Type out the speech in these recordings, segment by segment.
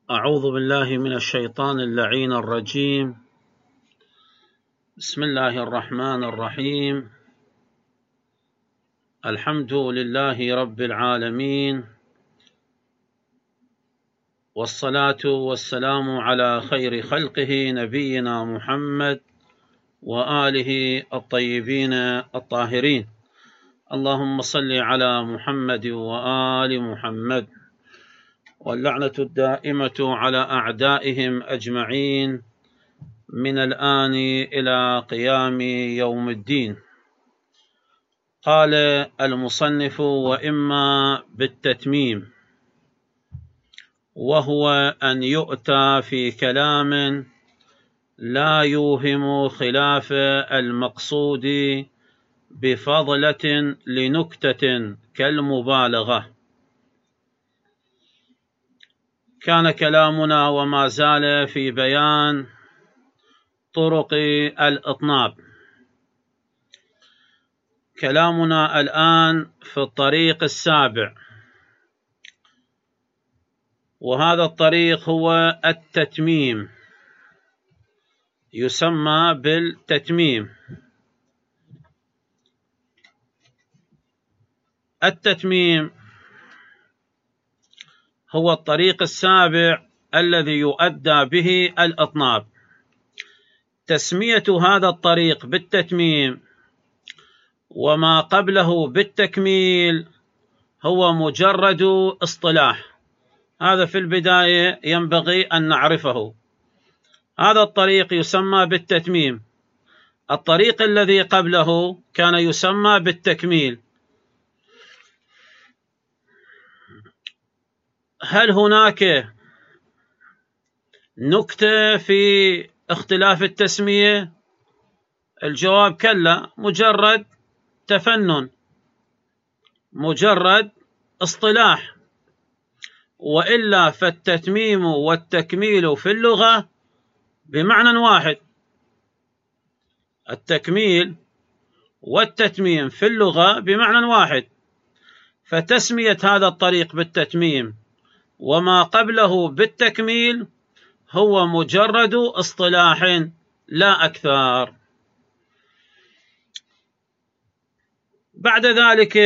أعوذ بالله من الشيطان اللعين الرجيم. بسم الله الرحمن الرحيم. الحمد لله رب العالمين، والصلاة والسلام على خير خلقه نبينا محمد وآله الطيبين الطاهرين. اللهم صل على محمد وآل محمد، واللعنة الدائمة على أعدائهم أجمعين من الآن إلى قيام يوم الدين. قال المصنف: وإما بالتتميم، وهو أن يؤتى في كلام لا يوهم خلاف المقصود بفضلة لنكتة كالمبالغة. كان كلامنا وما زال في بيان طرق الإطناب. كلامنا الآن في الطريق السابع، وهذا الطريق هو التتميم، يسمى بالتتميم. التتميم هو الطريق السابع الذي يؤدى به الإطناب. تسمية هذا الطريق بالتتميم وما قبله بالتكميل هو مجرد اصطلاح، هذا في البداية ينبغي أن نعرفه. هذا الطريق يسمى بالتتميم، الطريق الذي قبله كان يسمى بالتكميل. هل هناك نكتة في اختلاف التسمية؟ الجواب كلا، مجرد تفنن، مجرد اصطلاح، وإلا فالتتميم والتكميل في اللغة بمعنى واحد. التكميل والتتميم في اللغة بمعنى واحد، فتسمية هذا الطريق بالتتميم وما قبله بالتكميل هو مجرد اصطلاح لا أكثر. بعد ذلك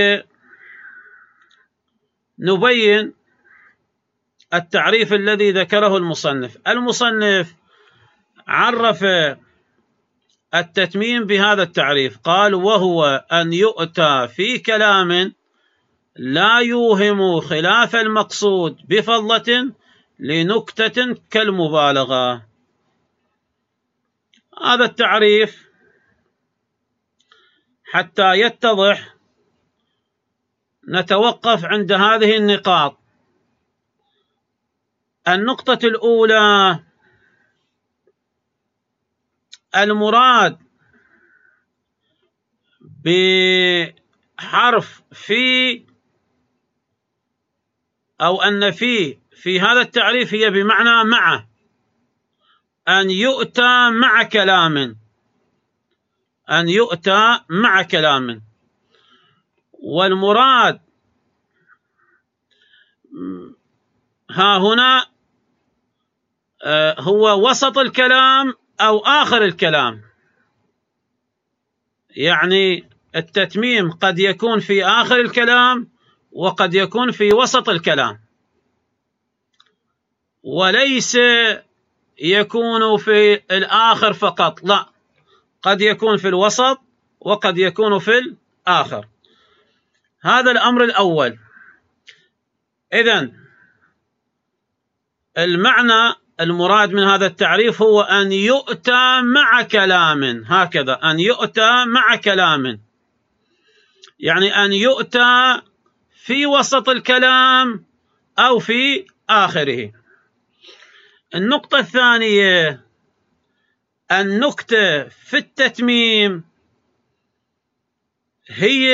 نبين التعريف الذي ذكره المصنف. المصنف عرف التتميم بهذا التعريف، قال: وهو أن يؤتى في كلام لا يوهم خلاف المقصود بفضلة لنكتة كالمبالغة. هذا التعريف حتى يتضح نتوقف عند هذه النقاط. النقطة الأولى: المراد بحرف في أو أن في هذا التعريف هي بمعنى مع، أن يؤتى مع كلام، أن يؤتى مع كلام. والمراد ها هنا هو وسط الكلام أو آخر الكلام. يعني التتميم قد يكون في آخر الكلام وقد يكون في وسط الكلام، وليس يكون في الآخر فقط، لا، قد يكون في الوسط وقد يكون في الآخر. هذا الأمر الأول. إذن المعنى المراد من هذا التعريف هو أن يؤتى مع كلام، هكذا، أن يؤتى مع كلام، يعني أن يؤتى في وسط الكلام أو في آخره. النقطة الثانية: النكتة في التتميم هي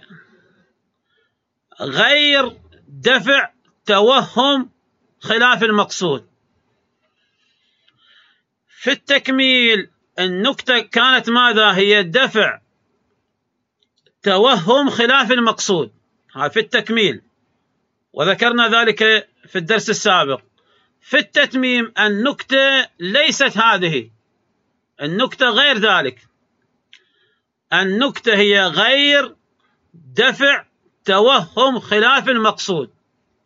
غير دفع توهم خلاف المقصود. في التكميل النكتة كانت ماذا؟ هي دفع توهم خلاف المقصود، في التكميل، وذكرنا ذلك في الدرس السابق. في التتميم النكتة ليست هذه، النكتة غير ذلك، النكتة هي غير دفع توهم خلاف المقصود.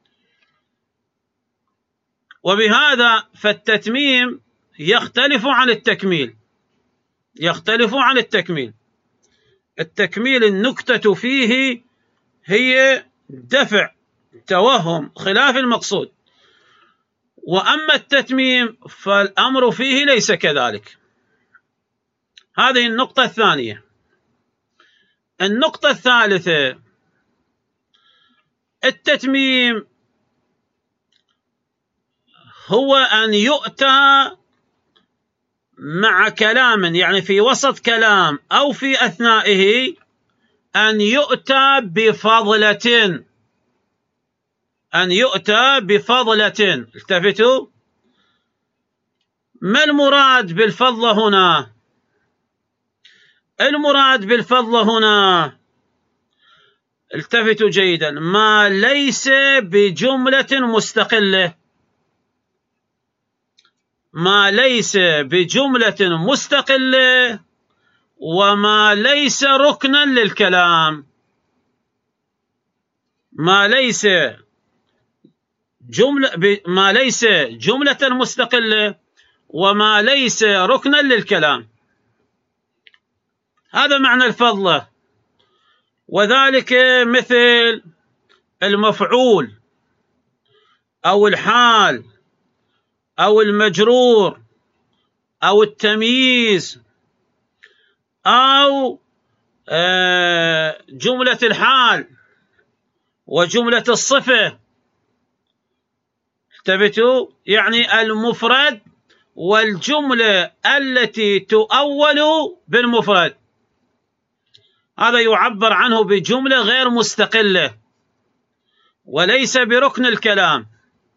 وبهذا فالتتميم يختلف عن التكميل، يختلف عن التكميل. التكميل النكتة فيه هي دفع توهم خلاف المقصود، وأما التتميم فالأمر فيه ليس كذلك. هذه النقطة الثانية. النقطة الثالثة، التتميم هو أن يؤتى مع كلام، يعني في وسط كلام أو في أثنائه، أن يؤتى بفضلة، أن يؤتى بفضلة. التفتوا، ما المراد بالفضلة هنا؟ المراد بالفضلة هنا، التفتوا جيدا، ما ليس بجملة مستقلة، ما ليس بجملة مستقلة، وما ليس ركنا للكلام. ما ليس جملة مستقلة، وما ليس ركنا للكلام. هذا معنى الفضلة. وذلك مثل المفعول أو الحال أو المجرور أو التمييز أو جملة الحال وجملة الصفة. انتبهوا، يعني المفرد والجملة التي تؤول بالمفرد، هذا يعبر عنه بجملة غير مستقلة وليس بركن الكلام.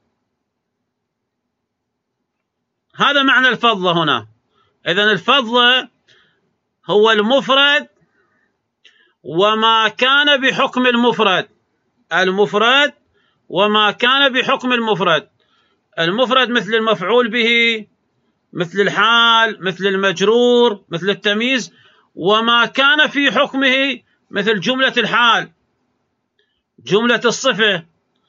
هذا معنى الفضلة هنا. إذن الفضلة هو المفرد وما كان بحكم المفرد، المفرد وما كان بحكم المفرد. المفرد مثل المفعول به، مثل الحال، مثل المجرور، مثل التمييز، وما كان في حكمه مثل جملة الحال، جملة الصفة،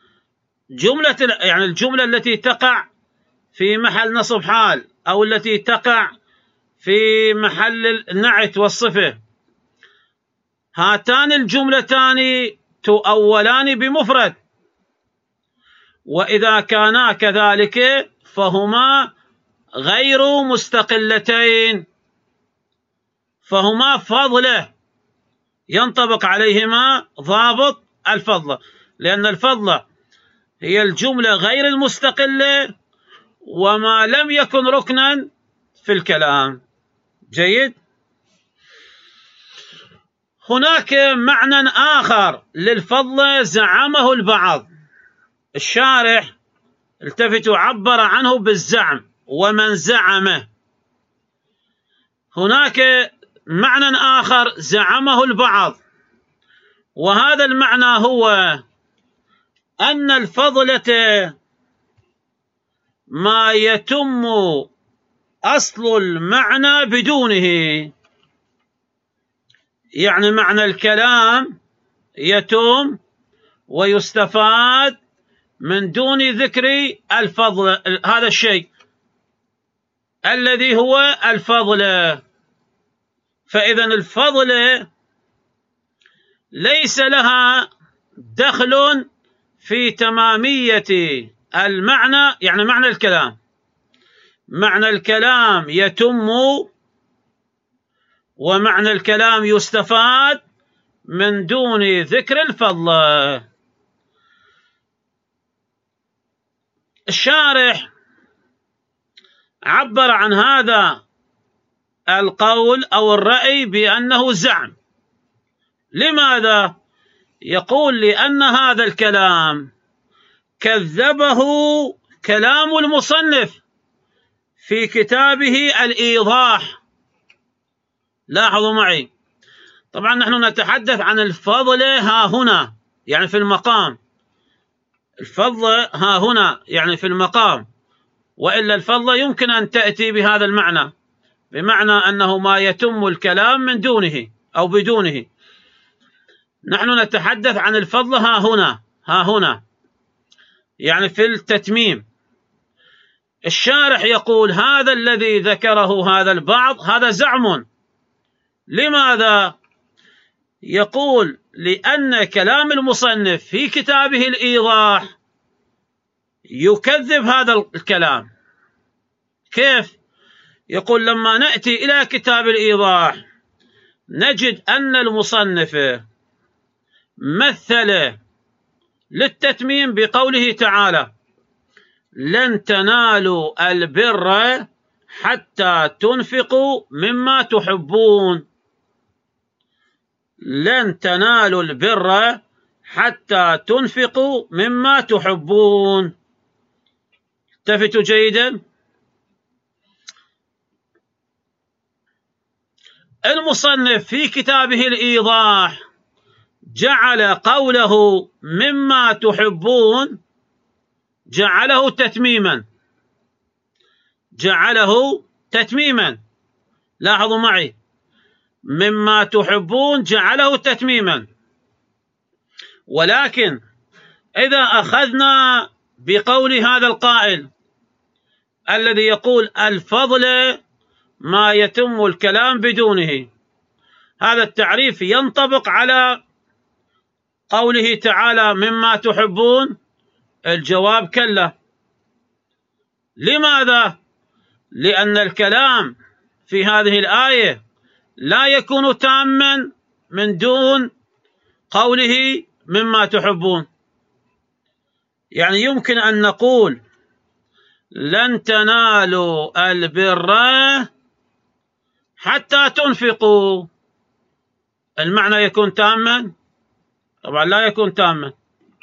يعني الجملة التي تقع في محل نصب حال أو التي تقع في محل النعت والصفة. هاتان الجملتان تؤولان بمفرد، وإذا كانا كذلك فهما غير مستقلتين، فهما فضلة ينطبق عليهما ضابط الفضلة، لأن الفضلة هي الجملة غير المستقلة وما لم يكن ركنا في الكلام. جيد. هناك معنى آخر للفضلة زعمه البعض، الشارح التفتوا عبر عنه بالزعم ومن زعمه. هناك معنى آخر زعمه البعض، وهذا المعنى هو أن الفضلة ما يتم أصل المعنى بدونه، يعني معنى الكلام يتم ويستفاد من دون ذكر الفضل، هذا الشيء الذي هو الفضل. فإذا الفضل ليس لها دخل في تمامية المعنى، يعني معنى الكلام، معنى الكلام يتم ومعنى الكلام يستفاد من دون ذكر الفضل. الشارح عبر عن هذا القول أو الرأي بأنه زعم. لماذا؟ يقول لأن هذا الكلام كذبه كلام المصنف في كتابه الإيضاح. لاحظوا معي، طبعا نحن نتحدث عن الفضل ها هنا، يعني في المقام، الفضل ها هنا يعني في المقام، وإلا الفضل يمكن أن تأتي بهذا المعنى، بمعنى أنه ما يتم الكلام من دونه أو بدونه. نحن نتحدث عن الفضل ها هنا يعني في التتميم. الشارح يقول هذا الذي ذكره هذا البعض هذا زعم. لماذا؟ يقول لأن كلام المصنف في كتابه الإيضاح يكذب هذا الكلام. كيف؟ يقول لما نأتي إلى كتاب الإيضاح نجد أن المصنف مثل للتتميم بقوله تعالى: لن تنالوا البر حتى تنفقوا مما تحبون. لن تنالوا البر حتى تنفقوا مما تحبون. التفتوا جيدا. المصنف في كتابه الإيضاح جعل قوله مما تحبون جعله تتميما. لاحظوا معي، مما تحبون جعله تتميما. ولكن إذا أخذنا بقول هذا القائل الذي يقول الفضل ما يتم الكلام بدونه، هذا التعريف ينطبق على قوله تعالى مما تحبون؟ الجواب كلا. لماذا؟ لأن الكلام في هذه الآية لا يكون تاما من دون قوله مما تحبون. يعني يمكن أن نقول لن تنالوا البر حتى تنفقوا، المعنى يكون تاما؟ طبعا لا يكون تاما.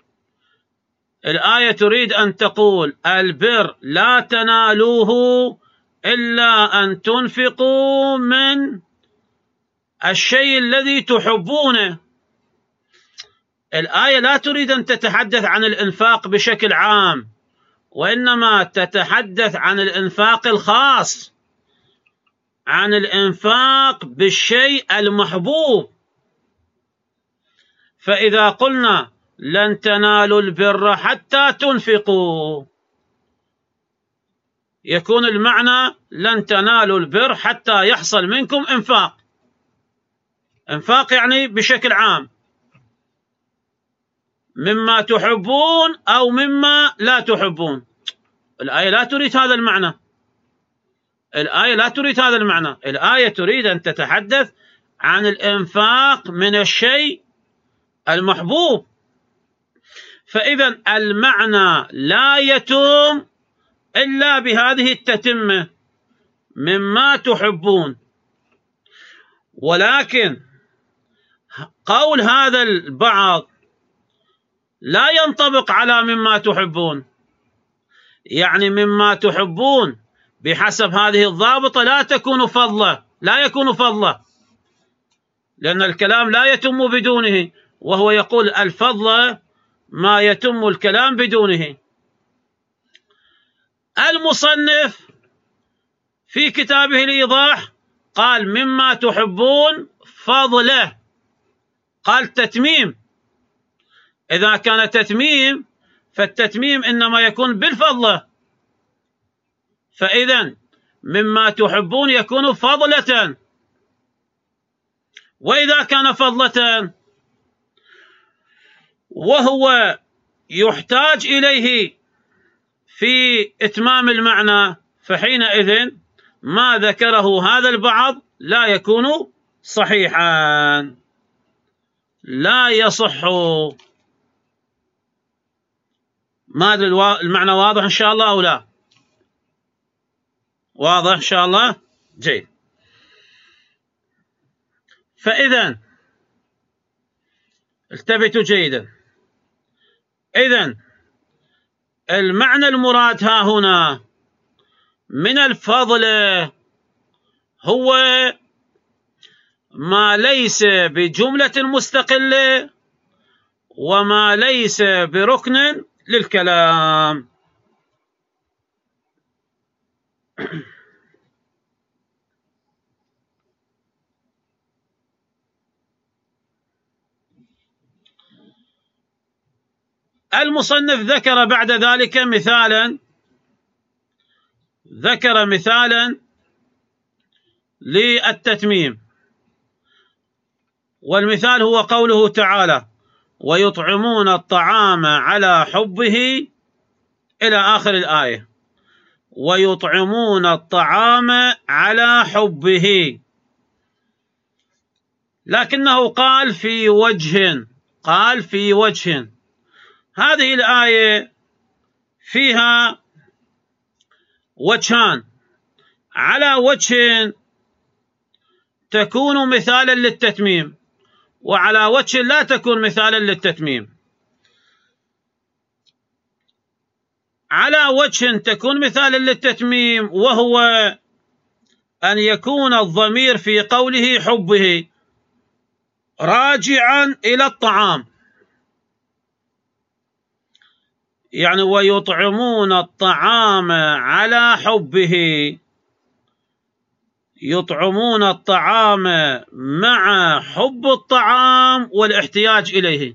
الآية تريد أن تقول البر لا تنالوه إلا أن تنفقوا من الشيء الذي تحبونه. الآية لا تريد أن تتحدث عن الإنفاق بشكل عام، وإنما تتحدث عن الإنفاق الخاص، عن الإنفاق بالشيء المحبوب. فإذا قلنا لن تنالوا البر حتى تنفقوا، يكون المعنى لن تنالوا البر حتى يحصل منكم إنفاق يعني بشكل عام، مما تحبون أو مما لا تحبون. الآية لا تريد هذا المعنى. الآية تريد أن تتحدث عن الإنفاق من الشيء المحبوب. فإذا المعنى لا يتم إلا بهذه التتمة مما تحبون. ولكن قول هذا البعض لا ينطبق على مما تحبون، يعني مما تحبون بحسب هذه الضابطة لا يكون فضلا، لأن الكلام لا يتم بدونه، وهو يقول الفضل ما يتم الكلام بدونه. المصنف في كتابه الإيضاح قال مما تحبون فضله، قال تتميم. إذا كان تتميم فالتتميم إنما يكون بالفضلة، فإذا مما تحبون يكون فضلة. وإذا كان فضلة وهو يحتاج إليه في إتمام المعنى، فحينئذ ما ذكره هذا البعض لا يكون صحيحا، لا يصح. ما أدري المعنى واضح إن شاء الله أو لا؟ واضح إن شاء الله؟ جيد. فإذا التفتوا جيدا. إذن المعنى المراد ها هنا من الفضل هو ما ليس بجملة مستقلة وما ليس بركن للكلام. المصنف ذكر بعد ذلك مثالا للتتميم، والمثال هو قوله تعالى: ويطعمون الطعام على حبه، إلى آخر الآية. ويطعمون الطعام على حبه، لكنه قال في وجه. هذه الآية فيها وجهان: على وجه تكون مثالا للتتميم، وعلى وجه لا تكون مثالا للتتميم. على وجه تكون مثالا للتتميم، وهو أن يكون الضمير في قوله حبه راجعا إلى الطعام، يعني ويطعمون الطعام على حبه، يطعمون الطعام مع حب الطعام والاحتياج إليه،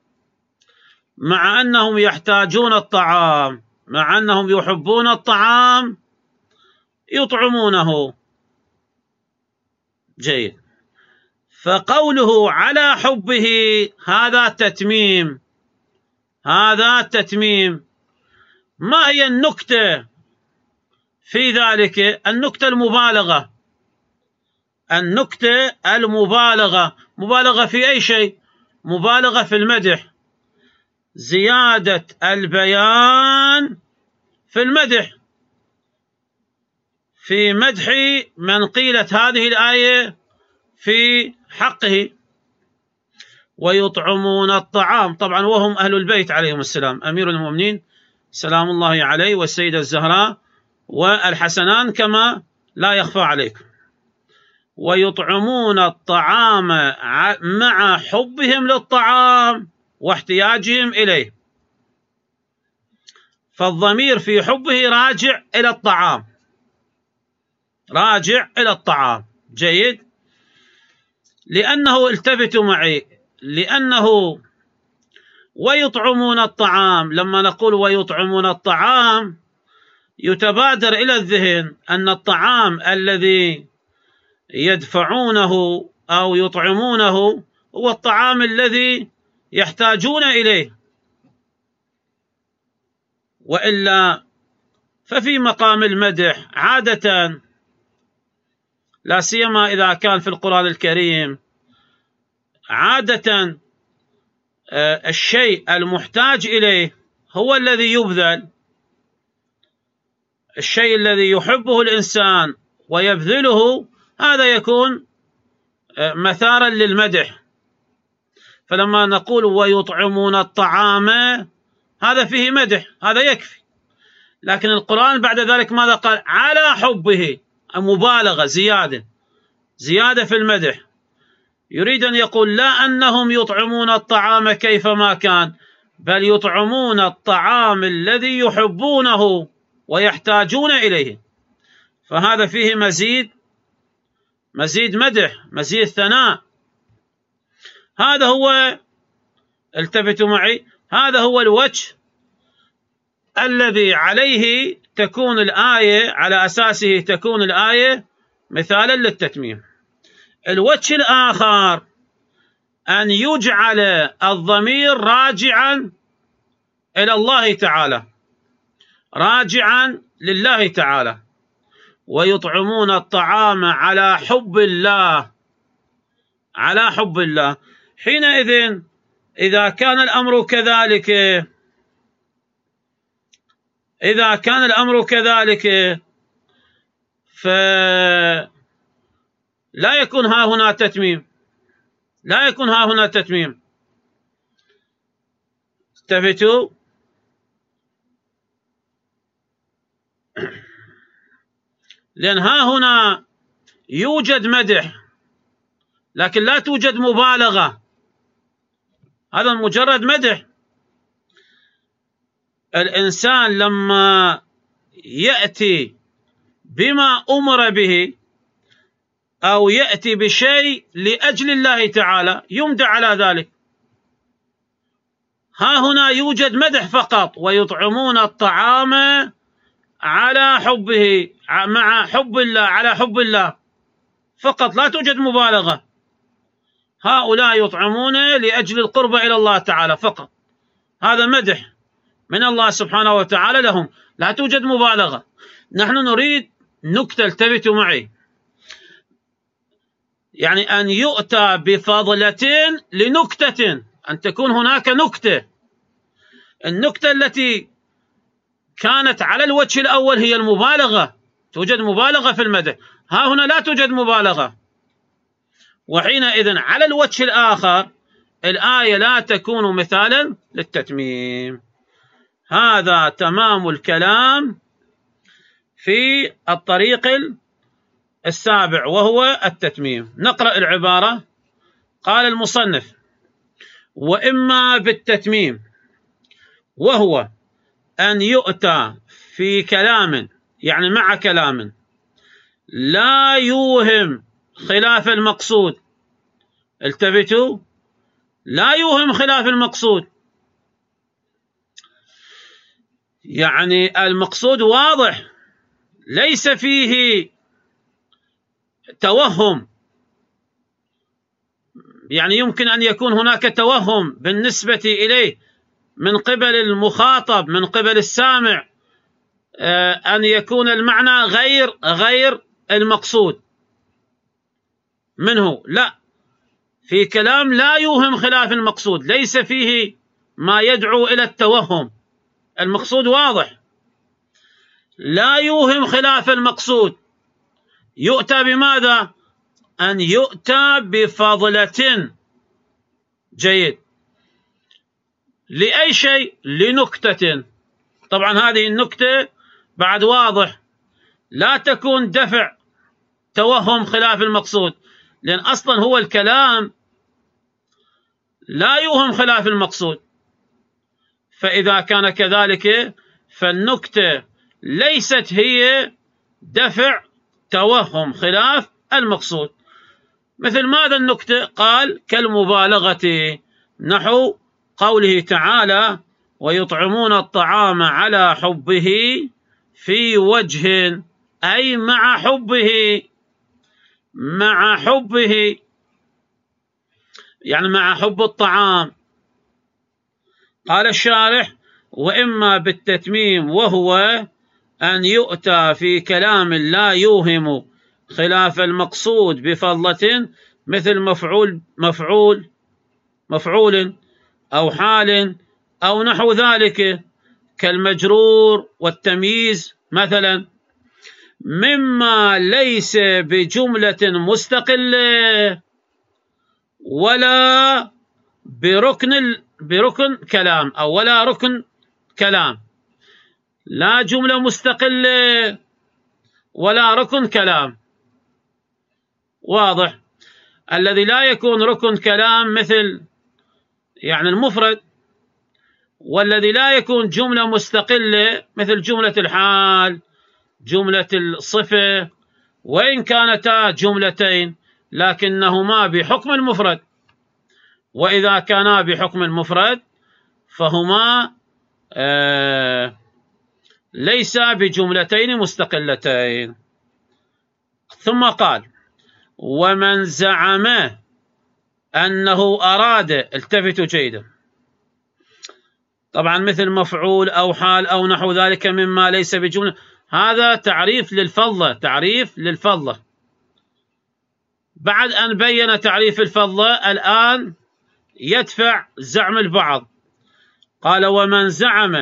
مع أنهم يحتاجون الطعام، مع أنهم يحبون الطعام يطعمونه. جيد. فقوله على حبه هذا تتميم. ما هي النكتة في ذلك؟ النكتة المبالغة. مبالغة في أي شيء؟ مبالغة في المدح، زيادة البيان في المدح، في مدح من قيلت هذه الآية في حقه. ويطعمون الطعام، طبعا وهم أهل البيت عليهم السلام، أمير المؤمنين سلام الله عليه، والسيدة الزهراء، والحسنان كما لا يخفى عليكم. ويطعمون الطعام مع حبهم للطعام واحتياجهم إليه، فالضمير في حبه راجع إلى الطعام. جيد. لأنه التفتوا معي، لأنه ويطعمون الطعام، لما نقول ويطعمون الطعام يتبادر إلى الذهن أن الطعام الذي يدفعونه أو يطعمونه هو الطعام الذي يحتاجون إليه، وإلا ففي مقام المدح عادة، لا سيما إذا كان في القرآن الكريم، عادة الشيء المحتاج إليه هو الذي يبذل، الشيء الذي يحبه الإنسان ويبذله هذا يكون مثارا للمدح. فلما نقول ويطعمون الطعام هذا فيه مدح، هذا يكفي. لكن القرآن بعد ذلك ماذا قال؟ على حبه، مبالغة، زيادة في المدح. يريد أن يقول لا أنهم يطعمون الطعام كيفما كان، بل يطعمون الطعام الذي يحبونه ويحتاجون إليه، فهذا فيه مزيد مدح، مزيد ثناء. هذا هو، التفتوا معي، هذا هو الوجه الذي عليه تكون الآية، على أساسه تكون الآية مثالا للتتميم. الوجه الآخر أن يجعل الضمير راجعا إلى الله تعالى، راجعا لله تعالى. ويطعمون الطعام على حب الله، حينئذ إذا كان الأمر كذلك فلا يكون ها هنا تتميم. التفتوا. لأن ها هنا يوجد مدح لكن لا توجد مبالغة، هذا مجرد مدح. الإنسان لما يأتي بما أمر به أو يأتي بشيء لأجل الله تعالى يمدح على ذلك. ها هنا يوجد مدح فقط، ويطعمون الطعام على حبه، مع حب الله، على حب الله فقط، لا توجد مبالغة. هؤلاء يطعمون لأجل القرب إلى الله تعالى فقط، هذا مدح من الله سبحانه وتعالى لهم، لا توجد مبالغة. نحن نريد نكتة، التفتوا معي، يعني أن يؤتى بفضلة لنكتة، أن تكون هناك نكتة. النكتة التي كانت على الوجه الأول هي المبالغة، توجد مبالغة في المدح، ها هنا لا توجد مبالغة، وحينئذ على الوجه الآخر الآية لا تكون مثالا للتتميم. هذا تمام الكلام في الطريق السابع وهو التتميم. نقرأ العبارة. قال المصنف: وإما بالتتميم، وهو أن يؤتى في كلام، يعني مع كلام لا يوهم خلاف المقصود. التفتوا، لا يوهم خلاف المقصود، يعني المقصود واضح ليس فيه توهم، يعني يمكن أن يكون هناك توهم بالنسبة إليه من قبل المخاطب، من قبل السامع، أن يكون المعنى غير المقصود منه. لا، في كلام لا يوهم خلاف المقصود، ليس فيه ما يدعو إلى التوهم، المقصود واضح، لا يوهم خلاف المقصود. يؤتى بماذا؟ أن يؤتى بفضلة. جيد. لأي شيء؟ لنكتة. طبعا هذه النكتة بعد واضح، لا تكون دفع توهم خلاف المقصود، لأن أصلا هو الكلام لا يوهم خلاف المقصود، فإذا كان كذلك فالنكتة ليست هي دفع توهم خلاف المقصود. مثل ماذا النكتة؟ قال: كالمبالغة، نحو قوله تعالى: ويطعمون الطعام على حبه في وجه، أي مع حبه، مع حبه، يعني مع حب الطعام. قال الشارح: وإما بالتتميم، وهو أن يؤتى في كلام لا يوهم خلاف المقصود بفضلة، مثل مفعول أو حال أو نحو ذلك، كالمجرور والتمييز مثلا، مما ليس بجملة مستقلة ولا بركن كلام، أو ولا ركن كلام، لا جملة مستقلة ولا ركن كلام. واضح؟ الذي لا يكون ركن كلام مثل يعني المفرد، والذي لا يكون جملة مستقلة مثل جملة الحال، جملة الصفة، وإن كانتا جملتين لكنهما بحكم المفرد، وإذا كانا بحكم المفرد فهما ليس بجملتين مستقلتين. ثم قال: ومن زعم أنه أراد، التفتوا جيدا، طبعا مثل مفعول أو حال أو نحو ذلك مما ليس بجملة، هذا تعريف للفضلة، تعريف للفضلة. بعد أن بين تعريف الفضلة الآن يدفع زعم البعض. قال: ومن زعم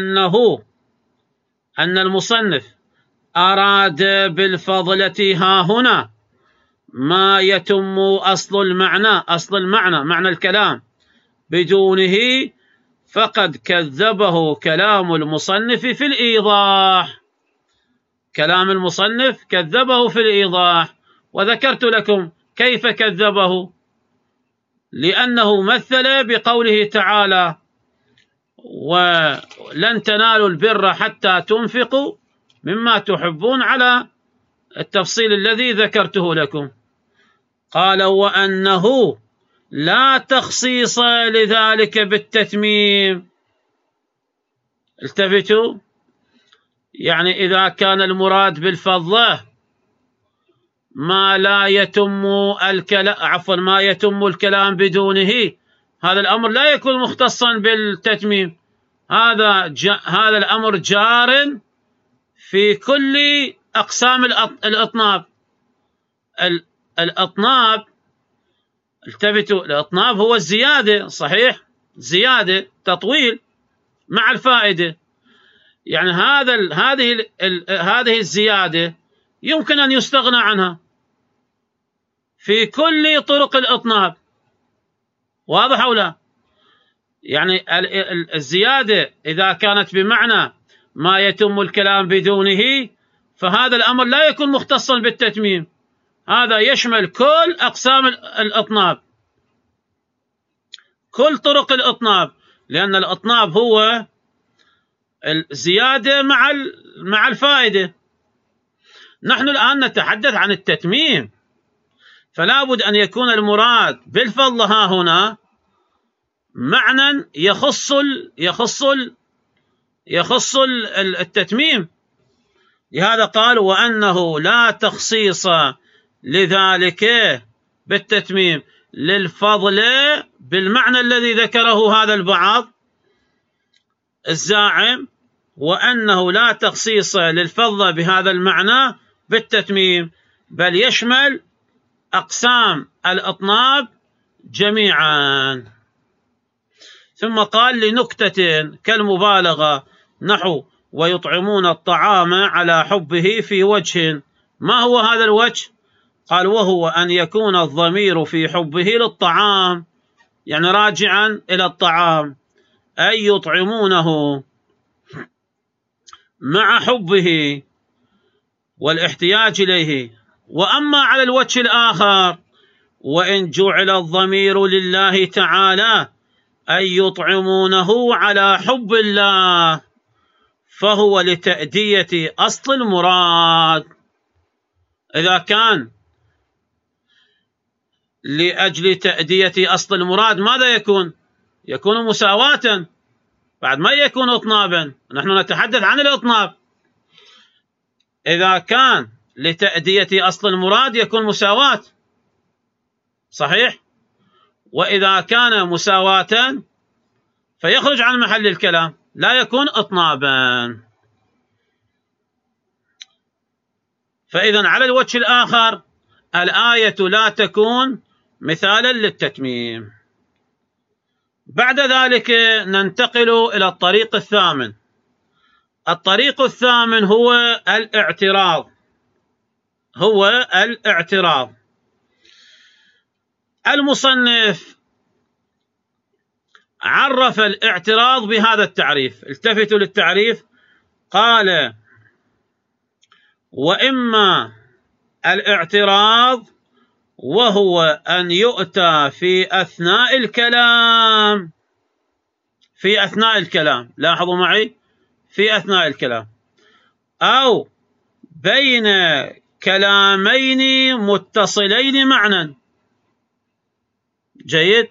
أن المصنف أراد بالفضلة ها هنا ما يتم أصل المعنى، معنى الكلام بدونه، فقد كذبه كلام المصنف في الإيضاح. كلام المصنف كذبه في الإيضاح، وذكرت لكم كيف كذبه، لأنه مثل بقوله تعالى: ولن تنالوا البر حتى تنفقوا مما تحبون، على التفصيل الذي ذكرته لكم. قال وأنه لا تخصيص لذلك بالتتميم. التفتوا، يعني إذا كان المراد بالفضة ما لا يتم الكلام، ما يتم الكلام بدونه، هذا الأمر لا يكون مختصا بالتتميم. هذا الأمر جار في كل أقسام الأطناب. الأطناب، التفتوا، الأطناب هو الزيادة، صحيح، زيادة تطويل مع الفائدة. يعني هذه الزيادة يمكن أن يستغنى عنها في كل طرق الأطناب، واضح أو لا؟ يعني الزيادة إذا كانت بمعنى ما يتم الكلام بدونه فهذا الأمر لا يكون مختصا بالتتميم، هذا يشمل كل أقسام الأطناب، كل طرق الأطناب، لأن الأطناب هو الزيادة مع الفائدة. نحن الآن نتحدث عن التتميم، فلا بد أن يكون المراد بالفضل ها هنا معنى يخص التتميم. لهذا قال وأنه لا تخصيص لذلك بالتتميم للفضل بالمعنى الذي ذكره هذا البعض الزاعم، وأنه لا تخصيص للفضل بهذا المعنى بالتتميم، بل يشمل أقسام الأطناب جميعا. ثم قال لنكتة كالمبالغة نحو ويطعمون الطعام على حبه في وجه. ما هو هذا الوجه؟ قال وهو أن يكون الضمير في حبه للطعام، يعني راجعا إلى الطعام، أي يطعمونه مع حبه والاحتياج إليه. وأما على الوجه الآخر وإن جعل الضمير لله تعالى أي يطعمونه على حب الله فهو لتأدية أصل المراد. إذا كان لأجل تأدية أصل المراد ماذا يكون؟ يكون مساواة، بعد ما يكون إطنابا، نحن نتحدث عن الإطناب. إذا كان لتأدية أصل المراد يكون مساواة، صحيح؟ وإذا كان مساواة فيخرج عن محل الكلام، لا يكون إطنابا. فإذا على الوجه الآخر الآية لا تكون مثالا للتتميم. بعد ذلك ننتقل إلى الطريق الثامن. الطريق الثامن هو الاعتراض. المصنف عرف الاعتراض بهذا التعريف، التفتوا للتعريف، قال وإما الاعتراض وهو أن يؤتى في أثناء الكلام، لاحظوا معي، في أثناء الكلام، أو بين كلامين متصلين معنى. جيد.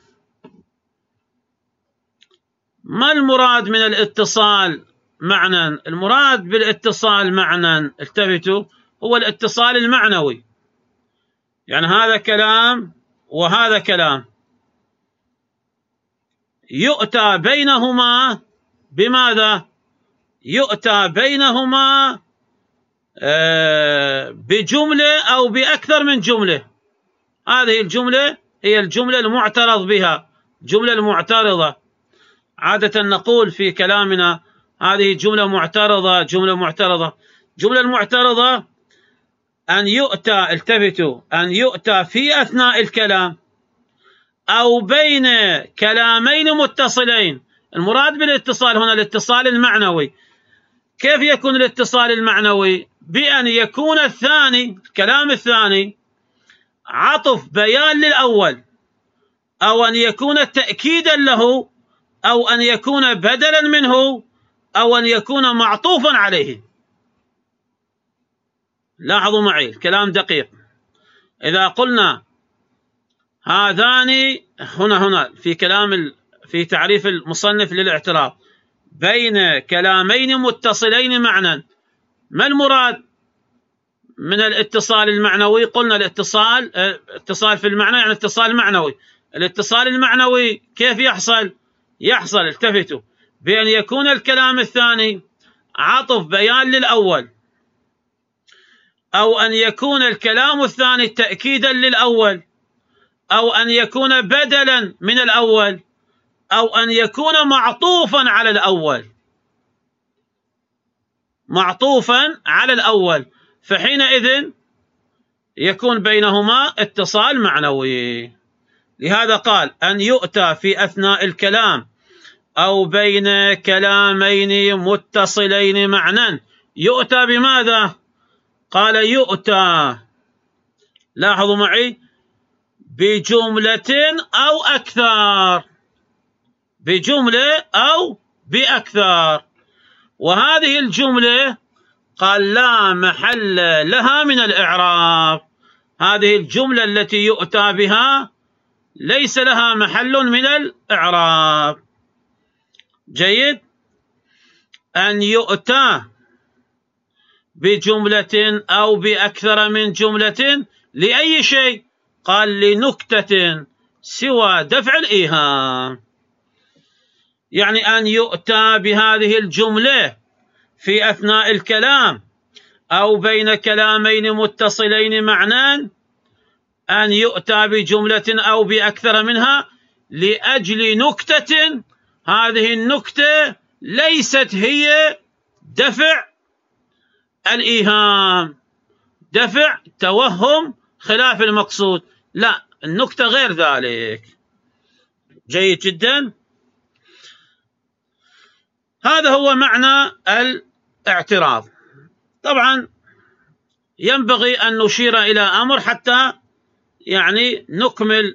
ما المراد من الاتصال معنى؟ المراد بالاتصال معنى، التفتوا، هو الاتصال المعنوي، يعني هذا كلام وهذا كلام يؤتى بينهما بماذا؟ يؤتى بينهما بجملة أو بأكثر من جملة. هذه الجملة هي الجملة المعترض بها، جملة المعترضة. عادة نقول في كلامنا هذه جملة معترضة، جملة معترضة. جملة المعترضة أن يؤتى، التفتوا، أن يؤتى في أثناء الكلام أو بين كلامين متصلين. المراد بالاتصال هنا الاتصال المعنوي. كيف يكون الاتصال المعنوي؟ بأن يكون الثاني، الكلام الثاني، عطف بيان للأول، أو أن يكون تأكيدا له، أو أن يكون بدلا منه، أو أن يكون معطوفا عليه. لاحظوا معي الكلام دقيق. إذا قلنا هذان هنا في تعريف المصنف للاعتراض بين كلامين متصلين معنى، ما المراد من الاتصال المعنوي؟ قلنا اتصال في المعنى يعني اتصال معنوي. الاتصال المعنوي كيف يحصل؟ التفتوا، بأن يكون الكلام الثاني عطف بيان للأول، أو أن يكون الكلام الثاني تأكيدا للأول، أو أن يكون بدلا من الأول، أو أن يكون معطوفا على الأول، فحينئذ يكون بينهما اتصال معنوي. لهذا قال أن يؤتى في أثناء الكلام أو بين كلامين متصلين معنى. يؤتى بماذا؟ قال يؤتى، لاحظوا معي، بجملة أو أكثر، بجملة أو بأكثر. وهذه الجملة قال لا محل لها من الإعراب. هذه الجملة التي يؤتى بها ليس لها محل من الإعراب. جيد. أن يؤتى بجملة أو بأكثر من جملة لأي شيء؟ قال لنكتة سوى دفع الإيهام. يعني أن يؤتى بهذه الجملة في أثناء الكلام أو بين كلامين متصلين معنى، أن يؤتى بجملة أو بأكثر منها لأجل نكتة. هذه النكتة ليست هي دفع الإيهام، دفع توهم خلاف المقصود، لا، النكتة غير ذلك. جيد جدا. هذا هو معنى الاعتراض. طبعا ينبغي أن نشير إلى أمر حتى يعني نكمل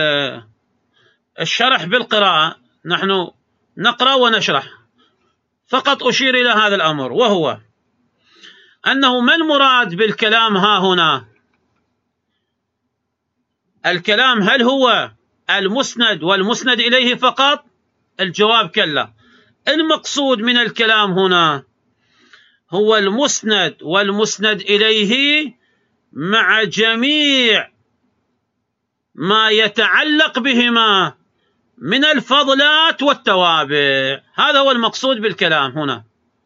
الشرح بالقراءة. نحن نقرأ ونشرح، فقط أشير إلى هذا الأمر، وهو أنه ما المراد بالكلام ها هنا؟ الكلام هل هو المسند والمسند إليه فقط؟ الجواب كلا. المقصود من الكلام هنا هو المسند والمسند إليه مع جميع ما يتعلق بهما من الفضلات والتوابع. هذا هو المقصود بالكلام هنا،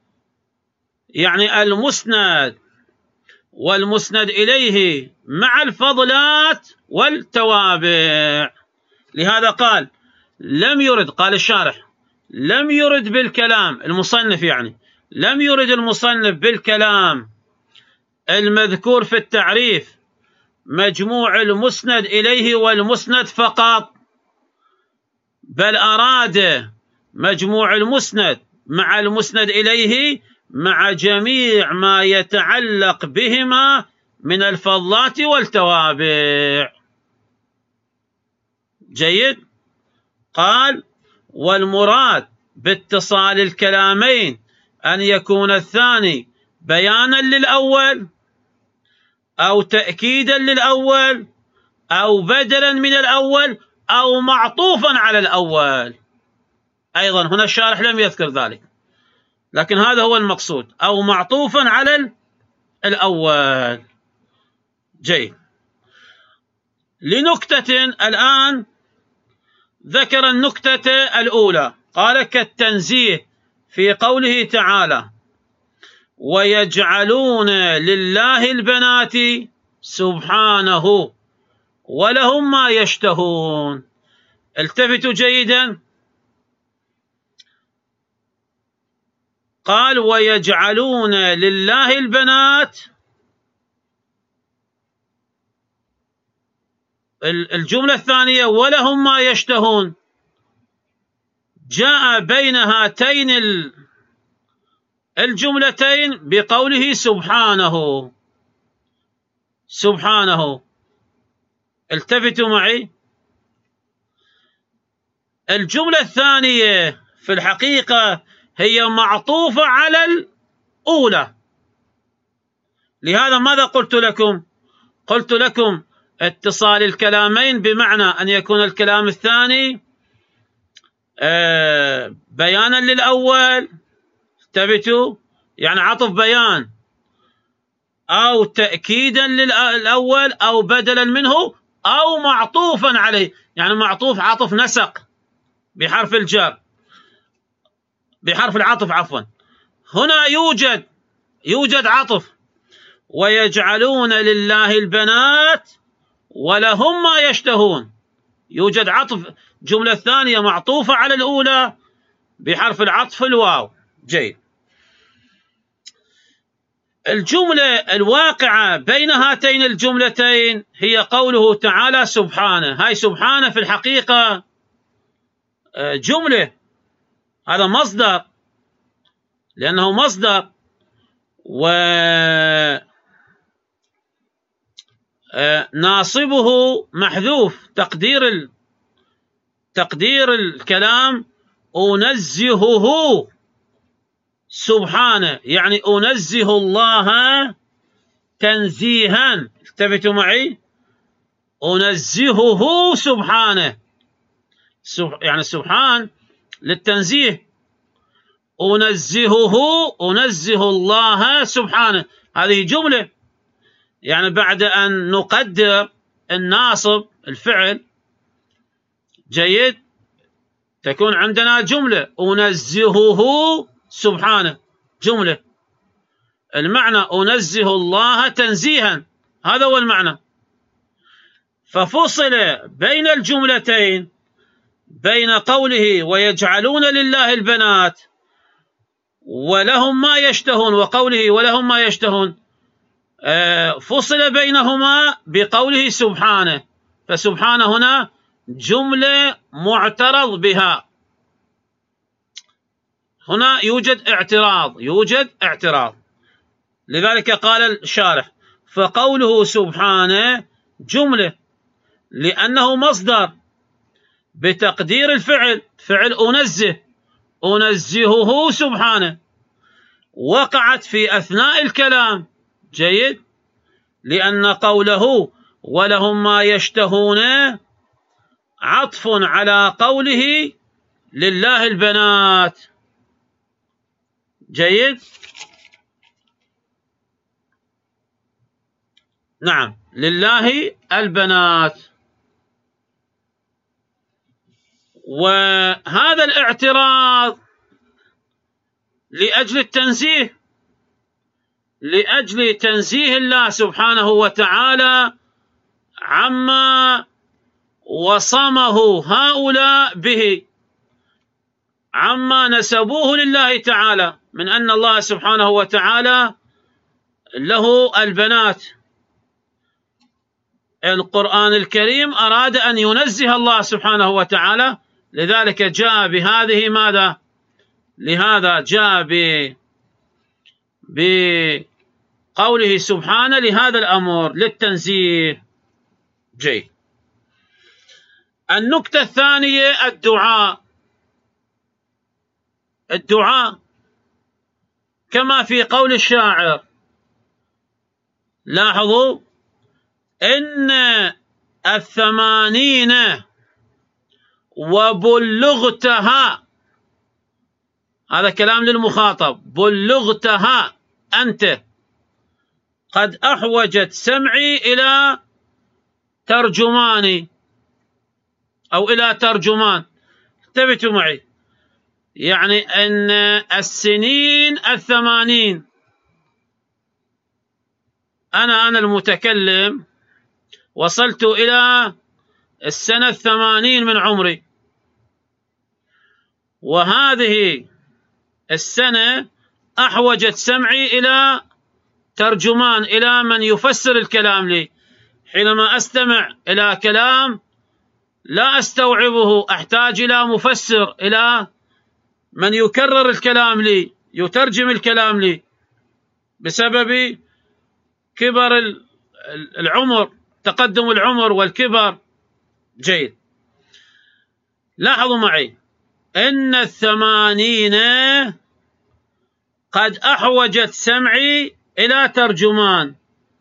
يعني المسند والمسند إليه مع الفضلات والتوابع. لهذا قال لم يرد، قال الشارح لم يرد بالكلام المصنف، يعني لم يرد المصنف بالكلام المذكور في التعريف مجموع المسند إليه والمسند فقط، بل أراد مجموع المسند مع المسند إليه مع جميع ما يتعلق بهما من الفضلات والتوابع. جيد. قال والمراد باتصال الكلامين أن يكون الثاني بيانا للأول أو تأكيدا للأول أو بدلا من الأول أو معطوفا على الأول. أيضا هنا الشارح لم يذكر ذلك، لكن هذا هو المقصود، أو معطوفا على الأول. جيد. لنكتة الآن ذكر النكتة الأولى، قال كالتنزيه في قوله تعالى ويجعلون لله البنات سبحانه ولهم ما يشتهون. التفتوا جيدا. قال ويجعلون لله البنات، الجملة الثانية ولهم ما يشتهون، جاء بين هاتين الجملتين بقوله سبحانه. سبحانه. التفتوا معي. الجملة الثانية في الحقيقة هي معطوفة على الأولى، لهذا ماذا قلت لكم؟ قلت لكم اتصال الكلامين بمعنى أن يكون الكلام الثاني بيانا للأول، انتبهتوا، يعني عطف بيان، أو تأكيدا للأول، أو بدلا منه، أو معطوفا عليه، يعني معطوف عطف نسق بحرف الجر، بحرف العطف عفوا. هنا يوجد عطف، ويجعلون لله البنات ولهم ما يشتهون، يوجد عطف، جملة ثانية معطوفة على الأولى بحرف العطف الواو. جيد. الجملة الواقعة بين هاتين الجملتين هي قوله تعالى سبحانه. هاي سبحانه في الحقيقة جملة، هذا مصدر، لأنه مصدر، وناصبه محذوف. تقدير الكلام أنزهه سبحانه، يعني أنزه الله تنزيها. انتبهتوا معي، أنزهه سبحانه، يعني سبحان للتنزيه، أنزه الله سبحانه. هذه جملة، يعني بعد أن نقدر الناصب الفعل، جيد، تكون عندنا جملة أنزهه سبحانه، جملة المعنى أنزه الله تنزيها، هذا هو المعنى. ففصل بين الجملتين، بين قوله ويجعلون لله البنات ولهم ما يشتهون، وقوله ولهم ما يشتهون، فصل بينهما بقوله سبحانه. فسبحانه هنا جملة معترض بها، هنا يوجد اعتراض، لذلك قال الشارح فقوله سبحانه جملة، لأنه مصدر بتقدير الفعل، فعل أنزهه سبحانه، وقعت في أثناء الكلام. جيد. لأن قوله ولهم ما يشتهون عطف على قوله لله البنات. جيد. نعم، لله البنات. وهذا الاعتراض لأجل التنزيه، لأجل تنزيه الله سبحانه وتعالى عما وصمه هؤلاء به، عما نسبوه لله تعالى من أن الله سبحانه وتعالى له البنات. القرآن الكريم أراد أن ينزه الله سبحانه وتعالى، لذلك جاء بهذه ماذا؟ لهذا جاء بقوله سبحانه لهذا الأمر، للتنزيه. جيد. النكتة الثانية الدعاء كما في قول الشاعر، لاحظوا إن 80 وبلغتها، هذا كلام للمخاطب، بلغتها أنت، قد أحوجت سمعي إلى ترجماني أو إلى ترجمان. انتبهوا معي، يعني أن السنين 80، أنا المتكلم وصلت إلى السنة 80 من عمري، وهذه السنة أحوجت سمعي إلى ترجمان، إلى من يفسر الكلام لي. حينما أستمع إلى كلام لا أستوعبه، أحتاج إلى مفسر، إلى من يكرر الكلام لي، يترجم الكلام لي، بسبب كبر العمر، تقدم العمر والكبر. جيد. لاحظوا معي إن 80 قد أحوجت سمعي إلى ترجمان.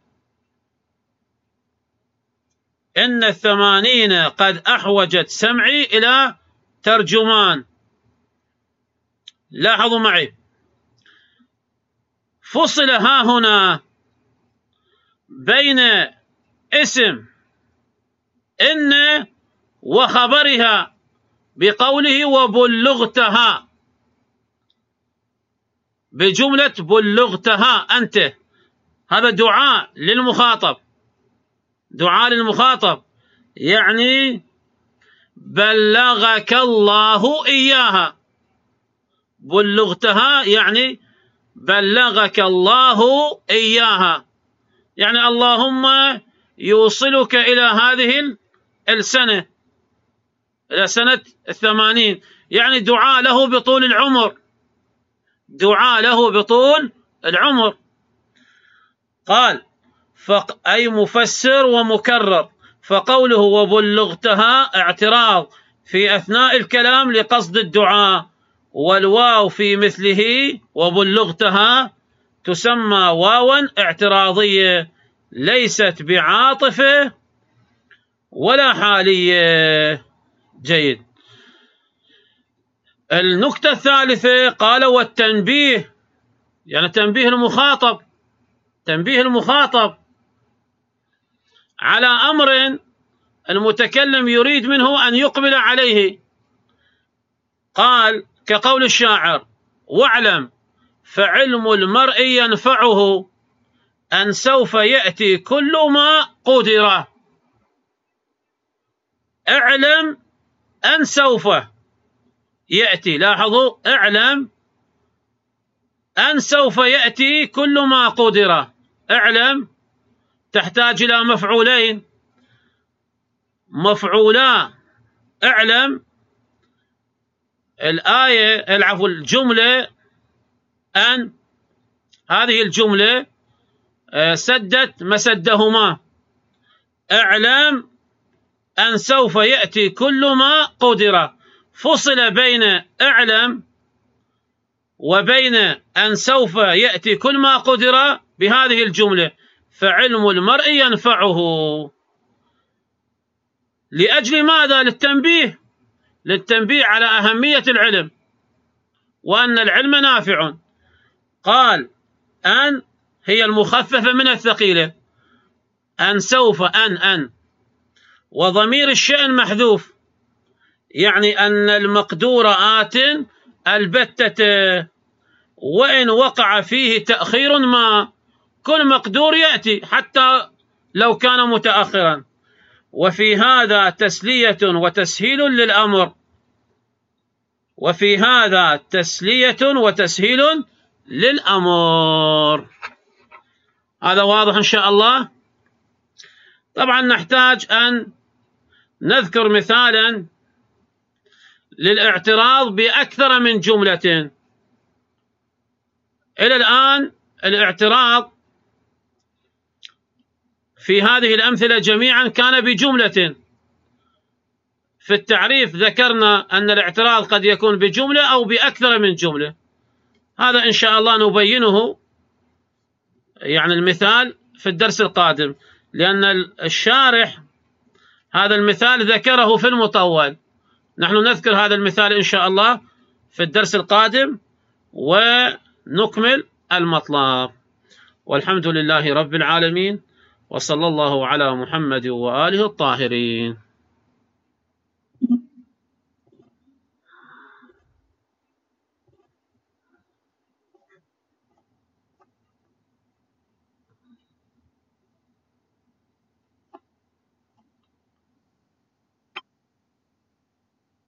إن 80 قد أحوجت سمعي إلى ترجمان. لاحظوا معي، فصل ها هنا بين اسم إن وخبرها بقوله وبلغتها، بجملة بلغتها أنت. هذا دعاء للمخاطب، دعاء للمخاطب، يعني بلغك الله إياها. بلغتها يعني بلغك الله إياها، يعني اللهم يوصلك إلى هذه السنة، إلى سنة 80. يعني دعاء له بطول العمر، دعاء له بطول العمر. قال أي مفسر ومكرر. فقوله وبلغتها اعتراض في أثناء الكلام لقصد الدعاء، والواو في مثله وبلغتها تسمى واوا اعتراضية، ليست بعاطفة ولا حالية. جيد. النكتة الثالثة قال والتنبيه، يعني تنبيه المخاطب، تنبيه المخاطب على أمر المتكلم يريد منه أن يقبل عليه. قال كقول الشاعر واعلم فعلم المرء ينفعه أن سوف يأتي كل ما قدر. اعلم أن سوف يأتي، لاحظوا، اعلم أن سوف يأتي كل ما قدر. اعلم تحتاج إلى مفعولين، مفعولا اعلم. الآية العفو الجملة أن، هذه الجملة سدت مسدهما. اعلم أن سوف يأتي كل ما قدر، فصل بين اعلم وبين أن سوف يأتي كل ما قدر بهذه الجملة، فعلم المرء ينفعه. لأجل ماذا؟ للتنبيه، للتنبيه على أهمية العلم وأن العلم نافع. قال أن هي المخففة من الثقيلة، أن سوف أن وضمير الشأن محذوف، يعني أن المقدور آت البتة، وإن وقع فيه تأخير ما كل مقدور يأتي حتى لو كان متأخرا. وفي هذا تسلية وتسهيل للأمر، وفي هذا تسلية وتسهيل للأمر. هذا واضح إن شاء الله. طبعا نحتاج أن نذكر مثالا للاعتراض بأكثر من جملة. إلى الآن الاعتراض في هذه الأمثلة جميعا كان بجملة. في التعريف ذكرنا أن الاعتراض قد يكون بجملة أو بأكثر من جملة، هذا إن شاء الله نبينه، يعني المثال في الدرس القادم، لأن الشارح هذا المثال ذكره في المطول. نحن نذكر هذا المثال إن شاء الله في الدرس القادم ونكمل المطلب. والحمد لله رب العالمين، وصلى الله على محمد وآله الطاهرين.